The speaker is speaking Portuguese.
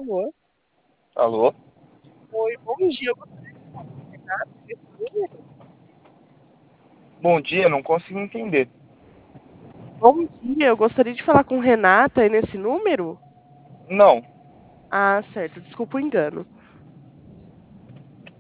Alô? Alô? Oi, bom dia. Eu gostaria de falar com o Renato nesse número. Bom dia, não consigo entender. Bom dia, eu gostaria de falar com Renata nesse número. Não, Ah, certo, desculpa o engano.